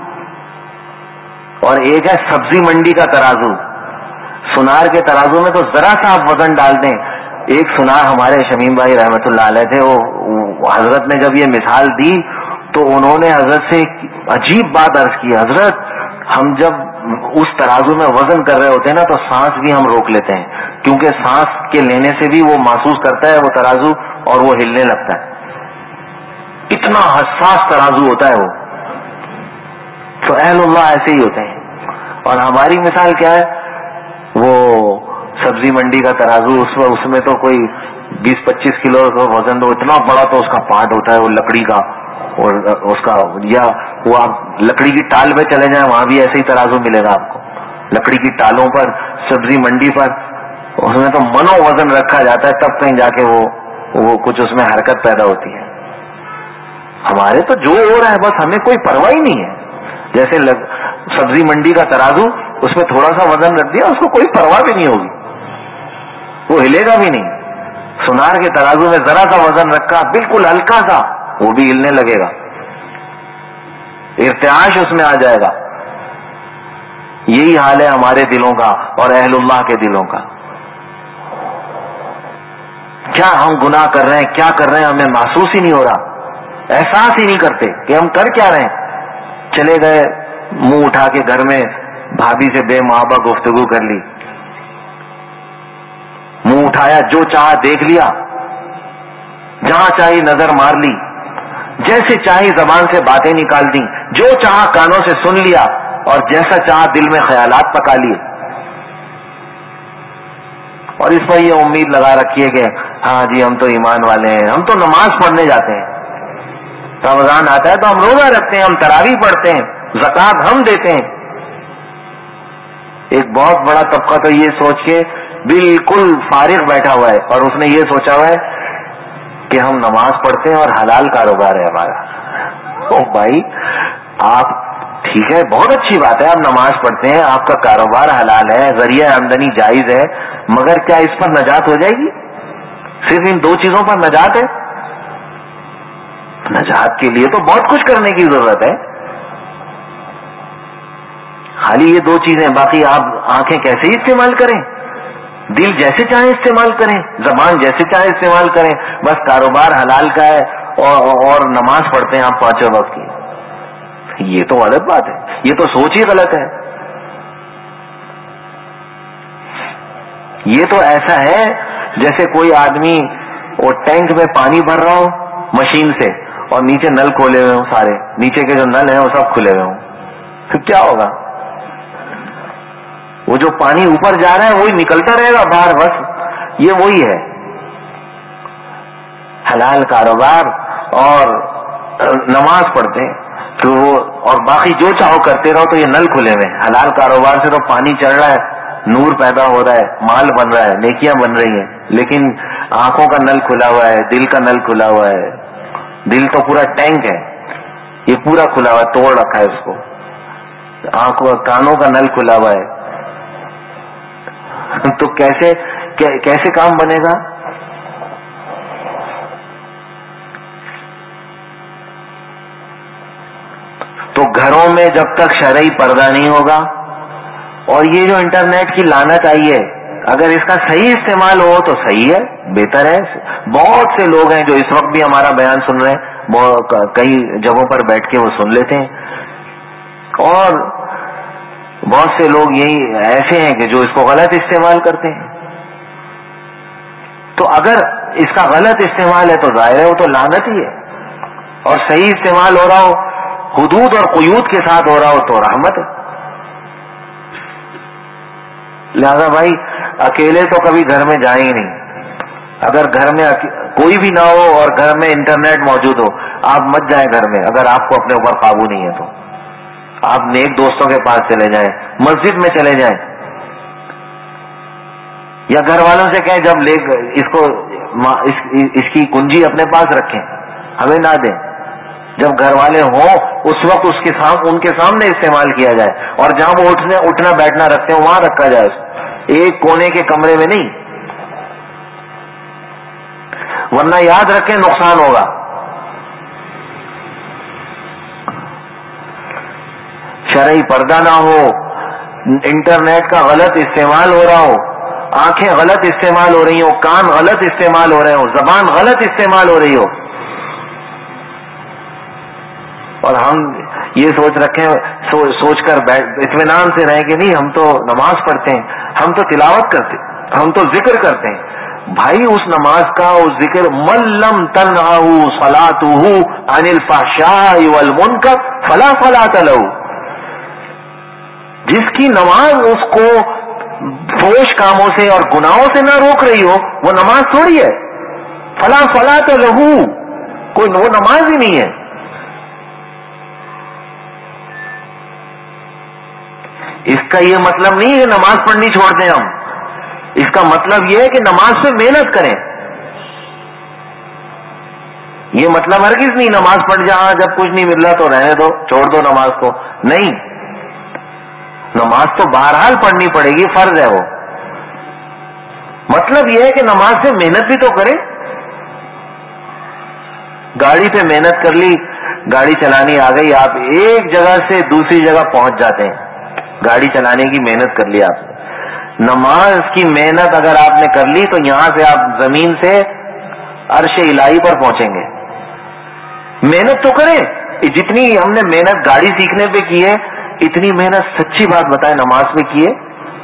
اور ایک ہے سبزی منڈی کا ترازو. سنار کے ترازو میں تو ذرا سا آپ وزن ڈال دیں. ایک سنار ہمارے شمیم بھائی رحمت اللہ علیہ تھے, وہ حضرت نے جب یہ مثال دی تو انہوں نے حضرت سے عجیب بات عرض کی, حضرت ہم جب اس ترازو میں وزن کر رہے ہوتے ہیں نا تو سانس بھی ہم روک لیتے ہیں, کیونکہ سانس کے لینے سے بھی وہ محسوس کرتا ہے وہ ترازو اور وہ ہلنے لگتا ہے. اتنا حساس ترازو ہوتا ہے وہ. تو اہل اللہ ایسے ہی ہوتے ہیں. اور ہماری مثال کیا ہے, وہ سبزی منڈی کا ترازو, اس میں تو کوئی 20-25 کلو کا وزن, تو اتنا بڑا تو اس کا پارٹ ہوتا ہے وہ لکڑی کا, اور اس کا یا وہ آپ لکڑی کی ٹال پہ چلے جائیں وہاں بھی ایسے ہی ترازو ملے گا آپ کو. لکڑی کی ٹالوں پر سبزی منڈی پر اس میں تو منو وزن رکھا جاتا ہے, تب کہیں جا کے وہ کچھ اس میں حرکت پیدا ہوتی ہے. ہمارے تو جو ہو رہا ہے بس ہمیں کوئی پرواہ ہی نہیں ہے. جیسے سبزی منڈی کا ترازو, اس میں تھوڑا سا وزن رکھ دیا, اس کو کوئی پرواہ بھی نہیں ہوگی, وہ ہلے گا بھی نہیں. سنار کے ترازو میں ذرا سا وزن رکھا, بالکل ہلکا سا, وہ بھی ہلنے لگے گا, ارتعاش اس میں آ جائے گا. یہی حال ہے ہمارے دلوں کا اور اہل اللہ کے دلوں کا. کیا ہم گناہ کر رہے ہیں, کیا کر رہے ہیں, ہمیں محسوس ہی نہیں ہو رہا, احساس ہی نہیں کرتے کہ ہم کر کیا رہے ہیں. چلے گئے منہ اٹھا کے گھر میں بھابھی سے بے محابہ گفتگو کر لی, منہ اٹھایا, جو چاہا دیکھ لیا, جہاں چاہی نظر مار لی, جیسے چاہی زبان سے باتیں نکال دی, جو چاہا کانوں سے سن لیا, اور جیسا چاہا دل میں خیالات پکا لیے. اور اس پر یہ امید لگا رکھی ہے کہ ہاں جی ہم تو ایمان والے ہیں, ہم تو نماز پڑھنے جاتے ہیں, رمضان آتا ہے تو ہم روزہ رکھتے ہیں, ہم تراویح پڑھتے ہیں, زکوٰۃ ہم دیتے ہیں. ایک بہت بڑا طبقہ تو یہ سوچ کے بالکل فارغ بیٹھا ہوا ہے, اور اس نے یہ سوچا ہوا ہے کہ ہم نماز پڑھتے ہیں اور حلال کاروبار ہے ہمارا. او بھائی آپ ٹھیک ہے, بہت اچھی بات ہے, آپ نماز پڑھتے ہیں, آپ کا کاروبار حلال ہے, ذریعہ آمدنی جائز ہے, مگر کیا اس پر نجات ہو جائے گی؟ صرف ان 2 چیزوں پر نجات ہے؟ نجات کے لیے تو بہت کچھ کرنے کی ضرورت ہے. خالی یہ 2 چیزیں, باقی آپ آنکھیں کیسے ہی استعمال کریں, دل جیسے چاہیں استعمال کریں, زبان جیسے چاہیں استعمال کریں, بس کاروبار حلال کا ہے اور نماز پڑھتے ہیں آپ 5 وقت کی. یہ تو غلط بات ہے, یہ تو سوچ ہی غلط ہے. یہ تو ایسا ہے جیسے کوئی آدمی وہ ٹینک میں پانی بھر رہا ہو مشین سے, اور نیچے نل کھولے ہوئے ہوں, سارے نیچے کے جو نل ہیں وہ سب کھلے ہوئے ہوں, پھر کیا ہوگا؟ وہ جو پانی اوپر جا رہا ہے وہی نکلتا رہے گا باہر, بس یہ وہی ہے. حلال کاروبار اور نماز پڑھتے ہیں تو وہ, اور باقی جو چاہو کرتے رہو, تو یہ نل کھلے ہوئے. حلال کاروبار سے تو پانی چڑھ رہا ہے, نور پیدا ہو رہا ہے, مال بن رہا ہے, نیکیاں بن رہی ہیں, لیکن آنکھوں کا نل کھلا ہوا ہے, دل کا نل کھلا ہوا ہے. دل تو پورا ٹینک ہے, یہ پورا کھلا ہوا ہے, توڑ رکھا ہے اس کو. آنکھوں کانوں کا نل کھلا ہوا ہے, تو کیسے کام بنے گا؟ تو گھروں میں جب تک شرعی پردہ نہیں ہوگا, اور یہ جو انٹرنیٹ کی لعنت آئی ہے, اگر اس کا صحیح استعمال ہو تو صحیح ہے, بہتر ہے. بہت سے لوگ ہیں جو اس وقت بھی ہمارا بیان سن رہے ہیں, کئی جگہوں پر بیٹھ کے وہ سن لیتے ہیں, اور بہت سے لوگ یہی ایسے ہیں کہ جو اس کو غلط استعمال کرتے ہیں. تو اگر اس کا غلط استعمال ہے تو ظاہر ہے وہ تو لعنت ہی ہے, اور صحیح استعمال ہو رہا ہو, حدود اور قیود کے ساتھ ہو رہا ہو تو رحمت ہے. لہذا بھائی اکیلے تو کبھی گھر میں جائیں ہی نہیں. اگر گھر میں کوئی بھی نہ ہو اور گھر میں انٹرنیٹ موجود ہو, آپ مت جائیں گھر میں. اگر آپ کو اپنے اوپر قابو نہیں ہے تو آپ نیک دوستوں کے پاس چلے جائیں, مسجد میں چلے جائیں, یا گھر والوں سے کہیں جب لے اس کی کنجی اپنے پاس رکھیں, ہمیں نہ دیں. جب گھر والے ہوں اس وقت ان کے سامنے استعمال کیا جائے, اور جہاں وہ اٹھنا بیٹھنا رکھتے ہیں وہاں رکھا جائے, ایک کونے کے کمرے میں نہیں, ورنہ یاد رکھیں نقصان ہوگا. شرعی پردہ نہ ہو, انٹرنیٹ کا غلط استعمال ہو رہا ہو, آنکھیں غلط استعمال ہو رہی ہو, کان غلط استعمال ہو رہے ہو, زبان غلط استعمال ہو رہی ہو, اور ہم یہ سوچ رکھیں, سوچ کر اطمینان سے رہیں کہ نہیں ہم تو نماز پڑھتے ہیں, ہم تو تلاوت کرتے ہیں, ہم تو ذکر کرتے ہیں. بھائی اس نماز کا اس ذکر, من لم تنہہ صلاتہ عن الفحشاء والمنکر فلا صلاۃ لہ, جس کی نماز اس کو فحش کاموں سے اور گناہوں سے نہ روک رہی ہو وہ نماز تھوڑی ہے. فلا صلاۃ لہ, کوئی وہ نماز ہی نہیں ہے. اس کا یہ مطلب نہیں ہے کہ نماز پڑھنی چھوڑ دیں ہم, اس کا مطلب یہ ہے کہ نماز پہ محنت کریں. یہ مطلب ہرگز نہیں نماز پڑھ جہاں جب کچھ نہیں مل رہا تو رہنے دو, چھوڑ دو نماز کو, نہیں. نماز تو بہرحال پڑھنی پڑے گی, فرض ہے وہ. مطلب یہ ہے کہ نماز سے محنت بھی تو کریں. گاڑی پہ محنت کر لی, گاڑی چلانی آ گئی, آپ ایک جگہ سے دوسری جگہ پہنچ جاتے ہیں, گاڑی چلانے کی محنت کر لی آپ نے. نماز کی محنت اگر آپ نے کر لی تو یہاں سے آپ زمین سے عرش الہی پر پہنچیں گے. محنت تو کریں, جتنی ہم نے محنت گاڑی سیکھنے پہ کی ہے اتنی محنت سچی بات بتائیں نماز میں کی ہے.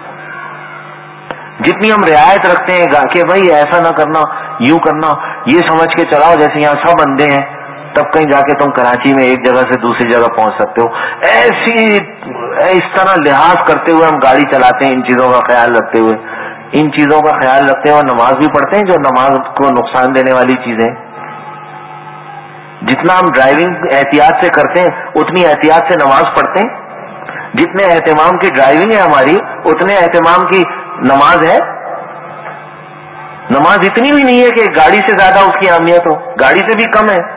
جتنی ہم رعایت رکھتے ہیں کہ بھائی ایسا نہ کرنا, یوں کرنا, یہ سمجھ کے چلاؤ جیسے یہاں سب اندھے ہیں, تب کہیں جا کے تم کراچی میں ایک جگہ سے دوسری جگہ پہنچ سکتے ہو. اس طرح لحاظ کرتے ہوئے ہم گاڑی چلاتے ہیں, ان چیزوں کا خیال رکھتے ہوئے, ان چیزوں کا خیال رکھتے ہوئے نماز بھی پڑھتے ہیں جو نماز کو نقصان دینے والی چیزیں. جتنا ہم ڈرائیونگ احتیاط سے کرتے ہیں اتنی احتیاط سے نماز پڑھتے ہیں. جتنے اہتمام کی ڈرائیونگ ہے ہماری اتنے اہتمام کی نماز ہے. نماز اتنی بھی نہیں ہے کہ گاڑی سے زیادہ اس کی اہمیت ہو, گاڑی سے بھی کم ہے.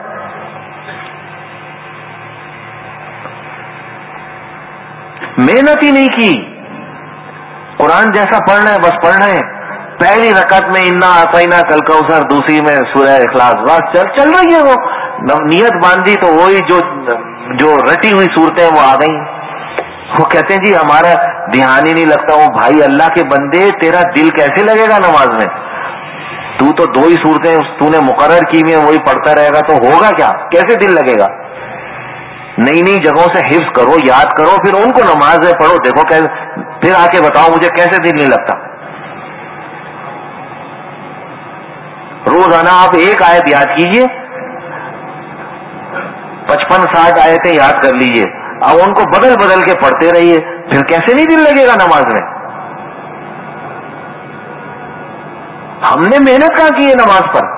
محنت ہی نہیں کی. قرآن جیسا پڑھنا ہے بس پڑھنا ہے. پہلی رکعت میں انا اعطینا کل کوثر, دوسری میں سورہ اخلاص, بس چل رہی ہے. وہ نیت باندھی تو وہی جو رٹی ہوئی صورتیں وہ آ گئی. وہ کہتے ہیں جی ہمارا دھیان ہی نہیں لگتا. وہ بھائی اللہ کے بندے, تیرا دل کیسے لگے گا نماز میں؟ تو دو ہی صورتیں تو نے مقرر کی ہوئی ہیں وہی پڑھتا رہے گا تو ہوگا کیا, کیسے دل لگے گا؟ نئی نئی جگہوں سے حفظ کرو, یاد کرو, پھر ان کو نماز میں پڑھو, دیکھو پھر آ کے بتاؤ مجھے کیسے دل نہیں لگتا. روزانہ آپ ایک آیت یاد کیجئے, 55-60 آیتیں یاد کر لیجئے, اب ان کو بدل بدل کے پڑھتے رہیے, پھر کیسے نہیں دل لگے گا نماز میں؟ ہم نے محنت کہاں کی ہے نماز پر.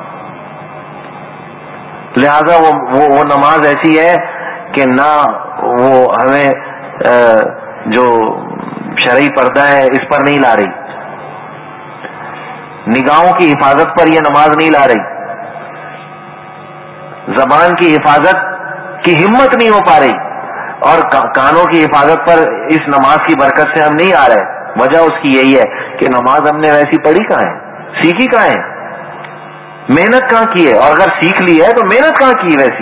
لہذا وہ نماز ایسی ہے کہ نہ وہ ہمیں جو شرعی پردہ ہے اس پر نہیں لا رہی, نگاہوں کی حفاظت پر یہ نماز نہیں لا رہی, زبان کی حفاظت کی ہمت نہیں ہو پا رہی, اور کانوں کی حفاظت پر اس نماز کی برکت سے ہم نہیں آ رہے. وجہ اس کی یہی ہے کہ نماز ہم نے ویسی پڑھی کہاں ہے, سیکھی کہاں ہے, محنت کہاں کی ہے, اور اگر سیکھ لی ہے تو محنت کہاں کی ویسی.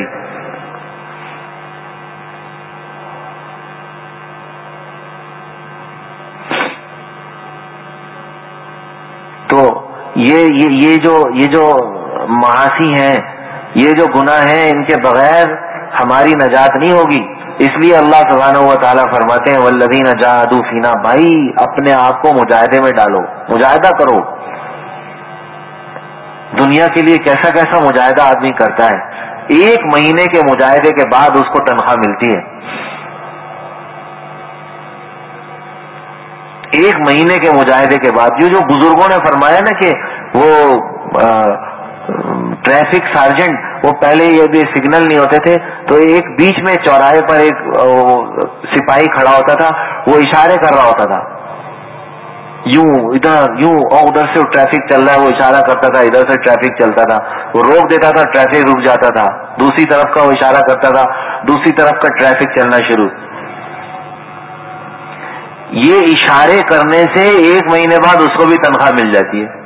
تو یہ جو معاصی ہیں, یہ جو گناہ ہیں, ان کے بغیر ہماری نجات نہیں ہوگی. اس لیے اللہ سبحانہ و تعالیٰ فرماتے ہیں والذین جاہدوا فینا، بھائی اپنے آپ کو مجاہدے میں ڈالو، مجاہدہ کرو. دنیا کے لیے کیسا کیسا مجاہدہ آدمی کرتا ہے، 1 مہینے کے مجاہدے کے بعد اس کو تنخواہ ملتی ہے. 1 مہینے کے مجاہدے کے بعد. یہ جو بزرگوں نے فرمایا نا کہ وہ ٹریفک سارجنٹ، وہ پہلے یہ بھی سگنل نہیں ہوتے تھے تو ایک بیچ میں چوراہے پر ایک سپاہی کھڑا ہوتا تھا، وہ اشارے کر رہا ہوتا تھا، یوں ادھر یوں، اور ادھر سے ٹریفک چل رہا ہے، وہ اشارہ کرتا تھا، ادھر سے ٹریفک چلتا تھا، وہ روک دیتا تھا، ٹریفک رک جاتا تھا، دوسری طرف کا وہ اشارہ کرتا تھا، دوسری طرف کا ٹریفک چلنا شروع. یہ اشارے کرنے سے 1 مہینے بعد اس کو بھی تنخواہ مل جاتی ہے.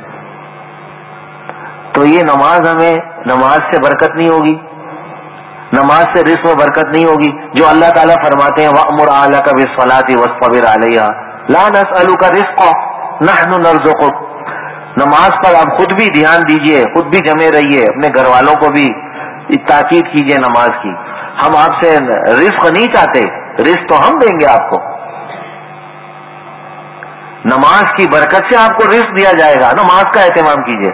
تو یہ نماز سے برکت نہیں ہوگی، نماز سے رزق میں برکت نہیں ہوگی. جو اللہ تعالیٰ فرماتے ہیں وَأْمُرْ أَهْلَكَ بِالصَّلَاةِ وَاصْطَبِرْ عَلَيْهَا لَا نَسْأَلُكَ رِزْقًا نَحْنُ نَرْزُقُكَ. نماز پر آپ خود بھی دھیان دیجئے، خود بھی جمے رہیے، اپنے گھر والوں کو بھی تاکید کیجئے نماز کی. ہم آپ سے رزق نہیں چاہتے، رزق تو ہم دیں گے آپ کو. نماز کی برکت سے آپ کو رزق دیا جائے گا، نماز کا اہتمام کیجئے.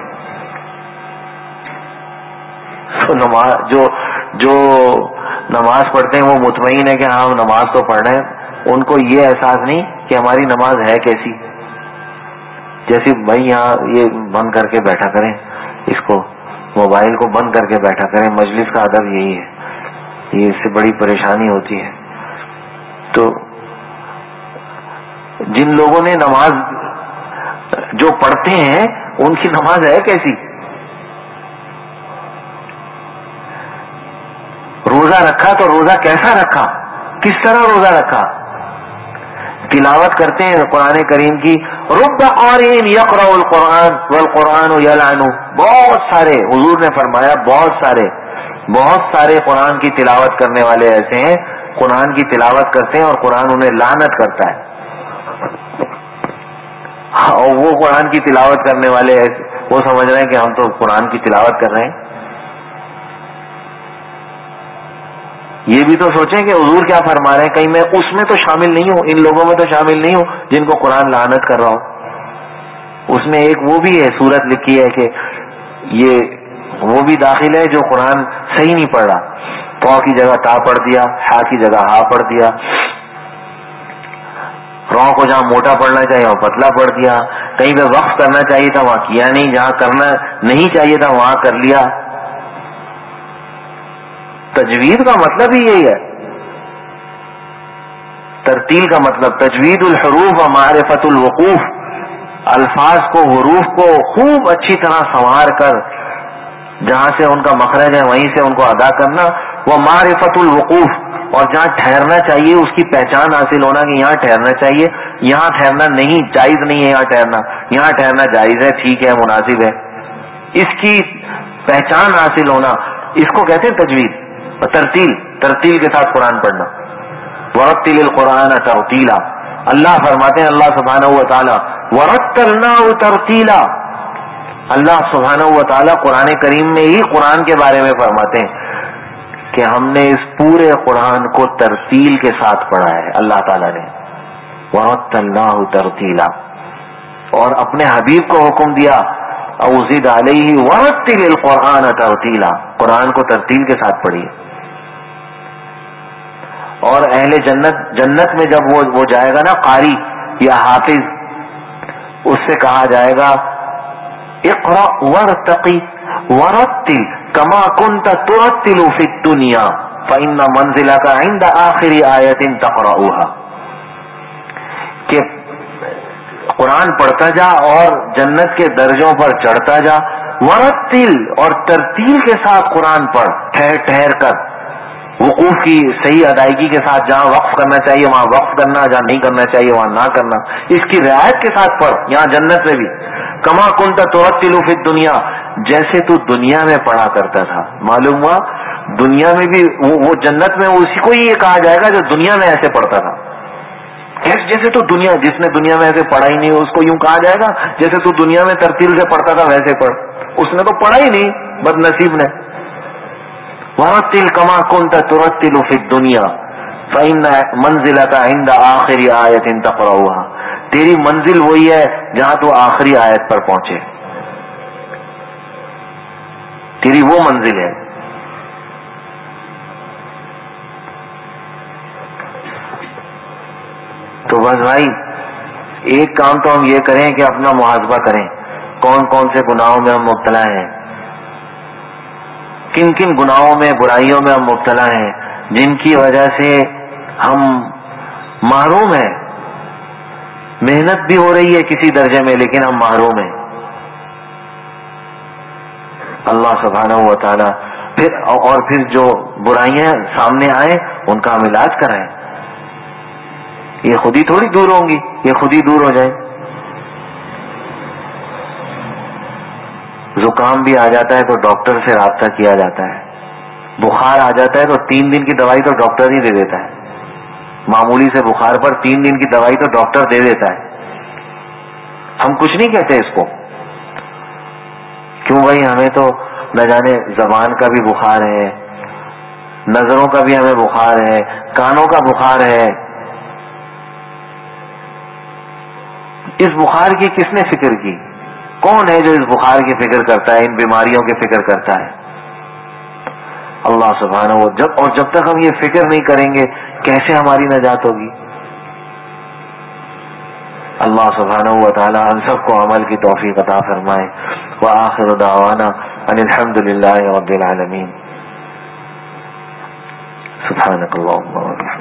تو جو نماز پڑھتے ہیں وہ مطمئن ہے کہ ہاں ہم نماز تو پڑھ رہے ہیں، ان کو یہ احساس نہیں کہ ہماری نماز ہے کیسی. جیسے بھائی یہاں یہ بند کر کے بیٹھا کریں، اس کو موبائل کو بند کر کے بیٹھا کریں، مجلس کا ادب یہی ہے. یہ اس سے بڑی پریشانی ہوتی ہے. تو جن لوگوں نے نماز جو پڑھتے ہیں ان کی نماز ہے کیسی. روزہ رکھا تو روزہ کیسا رکھا، کس طرح روزہ رکھا. تلاوت کرتے ہیں قرآن کریم کی، رب قارئ یقرأ القرآن والقرآن یلعنہ. بہت سارے، حضور نے فرمایا بہت سارے قرآن کی تلاوت کرنے والے ایسے ہیں، قرآن کی تلاوت کرتے ہیں اور قرآن انہیں لعنت کرتا ہے. اور وہ قرآن کی تلاوت کرنے والے ایسے، وہ سمجھ رہے ہیں کہ ہم تو قرآن کی تلاوت کر رہے ہیں. یہ بھی تو سوچیں کہ حضور کیا فرما رہے ہیں، کہیں میں اس میں تو شامل نہیں ہوں، ان لوگوں میں تو شامل نہیں ہوں جن کو قرآن لعنت کر رہا ہوں. اس میں ایک وہ بھی ہے، سورت لکھی ہے کہ یہ وہ بھی داخل ہے جو قرآن صحیح نہیں پڑھ رہا، تو کی جگہ تا پڑھ دیا، ہا کی جگہ ہا پڑھ دیا، رو کو جہاں موٹا پڑھنا چاہیے وہاں پتلا پڑھ دیا، کہیں پہ وقف کرنا چاہیے تھا وہاں کیا نہیں، جہاں کرنا نہیں چاہیے تھا وہاں کر لیا. تجوید کا مطلب ہی یہی ہے. ترتیل کا مطلب تجوید الحروف و معرفت الوقوف، الفاظ کو، حروف کو خوب اچھی طرح سنوار کر جہاں سے ان کا مخرج ہے وہیں سے ان کو ادا کرنا. وہ معرفت الوقوف، اور جہاں ٹھہرنا چاہیے اس کی پہچان حاصل ہونا کہ یہاں ٹھہرنا چاہیے، یہاں ٹھہرنا نہیں، جائز نہیں ہے یہاں ٹھہرنا، یہاں ٹھہرنا جائز ہے، ٹھیک ہے، مناسب ہے. اس کی پہچان حاصل ہونا، اس کو کہتے ہیں تجوید. ترتیل کے ساتھ قرآن پڑھنا. ورتل القرآن ترتیلا. اللہ فرماتے ہیں، اللہ سبحانہ و تعالی ورتلناہ ترتیلا. اللہ سبحانہ و تعالی قرآن کریم میں ہی قرآن کے بارے میں فرماتے ہیں کہ ہم نے اس پورے قرآن کو ترتیل کے ساتھ پڑھا ہے. اللہ تعالی نے ورتلناہ ترتیلا، اور اپنے حبیب کو حکم دیا اوزد علیہ ورتل القرآن ترتیلا، قرآن کو ترتیل کے ساتھ پڑھیے. اور اہل جنت میں جب وہ جائے گا نا قاری یا حافظ، اس سے کہا جائے گا اقرأ ورتقی ورتل کما کنت ترتل فی الدنیا فإن منزلک عند آخر آیت تقرأها، کہ قرآن پڑھتا جا اور جنت کے درجوں پر چڑھتا جا. ورتل، اور ترتیل کے ساتھ قرآن پڑھ، ٹھہر ٹھہر کر، وقوف کی صحیح ادائیگی کے ساتھ، جہاں وقف کرنا چاہیے وہاں وقف کرنا، جہاں نہیں کرنا چاہیے وہاں نہ کرنا، اس کی رعایت کے ساتھ پڑھ. یہاں جنت میں بھی کما کنت ترتل فی الدنیا، جیسے تو دنیا میں پڑھا کرتا تھا. معلوم ہوا دنیا میں بھی وہ جنت میں اسی کو ہی یہ کہا جائے گا جو دنیا میں ایسے پڑھتا تھا. جیسے تو دنیا، جس نے دنیا میں ایسے پڑھا ہی نہیں اس کو یوں کہا جائے گا جیسے تو دنیا میں ترتیل سے پڑھتا تھا ویسے پڑھ. اس نے تو پڑھا ہی نہیں، بد نصیب نے. ورتل کما کنت ترتل فی الدنیا، فَإِنَّ مَنزِلَكَ عِنْدَ آخِرِ آیَةٍ تَقْرَؤُهَا، تیری منزل وہی ہے جہاں تو آخری آیت پر پہنچے، تیری وہ منزل ہے۔ تو بس بھائی ایک کام تو ہم یہ کریں کہ اپنا محاسبہ کریں، کون کون سے گناہوں میں ہم مبتلا ہیں، کن کن گناہوں میں، برائیوں میں ہم مبتلا ہیں جن کی وجہ سے ہم محروم ہیں، محنت بھی ہو رہی ہے کسی درجے میں لیکن ہم محروم ہیں۔ اللہ سبحانہ و تعالی پھر جو برائیاں سامنے آئیں ان کا ہم علاج کرائیں، یہ خود ہی تھوڑی دور ہوں گی، یہ خود ہی دور ہو جائیں۔ زکام بھی آ جاتا ہے تو ڈاکٹر سے رابطہ کیا جاتا ہے، بخار آ جاتا ہے تو 3 دن کی دوائی تو ڈاکٹر ہی دے دیتا ہے، معمولی سے بخار پر 3 دن کی دوائی تو ڈاکٹر دے دیتا ہے، ہم کچھ نہیں کہتے اس کو، کیوں بھائی ہمیں تو نہ جانے زبان کا بھی بخار ہے، نظروں کا بھی ہمیں بخار ہے، کانوں کا بخار ہے، اس بخار کی کس نے فکر کی؟ کون ہے جو اس بخار کی فکر کرتا ہے، ان بیماریوں کی فکر کرتا ہے؟ اللہ سبحانہ جب تک ہم یہ فکر نہیں کریں گے کیسے ہماری نجات ہوگی؟ اللہ سبحانہ و تعالی ہم سب کو عمل کی توفیق عطا فرمائے۔ وآخر دعوانا ان الحمد للہ رب العالمین۔ سبحانک اللہم و بحمدک۔